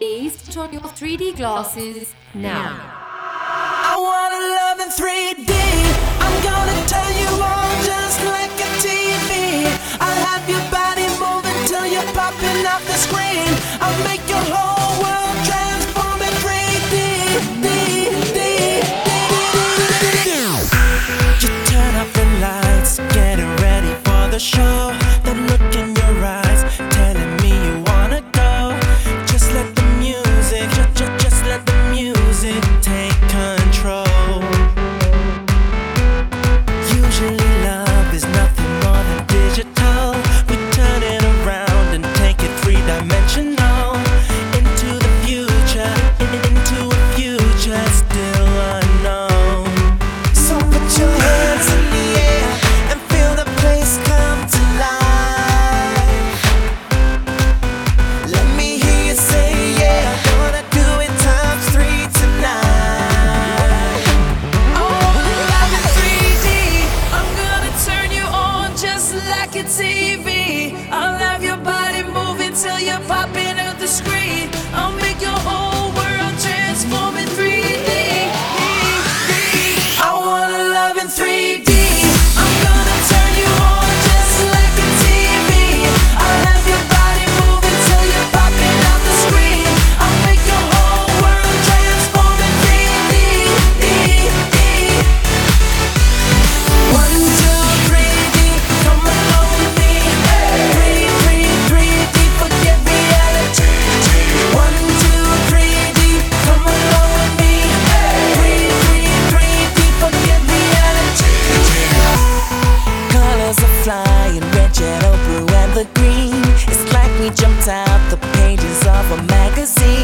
Please put on your 3D glasses now. I wanna love in 3D. I'm gonna turn you on just like a TV. I'll have your body moving till you're popping off the screen. I'll make your whole world transform in 3D. You turn off the lights, getting ready for the show. That look in your eyes, telling me you wanna go. Just let the music, just let the music take control. Usually love is nothing more than digital. We turn it around and take it three-dimensional. Into the future, into a future still unknown. So put your hands in the air and feel the place come to life. Let me hear you say yeah, gonna do it times 3 tonight. Oh, love in 3D. I'm gonna turn you on just like a TV. I'll have your body moving till you're popping out the screen. I'll make your whole world transform in 3D. I wanna love in 3D. I'm gonna turn you on just like a TV. I'll have your body moving till you're popping out the screen. I'll make your whole world transform in 3D. 1, 2, 3D, come along with me. 3D, forget reality. 1, 2, 3D, come along with me. 3D, forget reality. Colors are flying, red, yellow, blue, and the green. It's like we jumped out the pages of a magazine.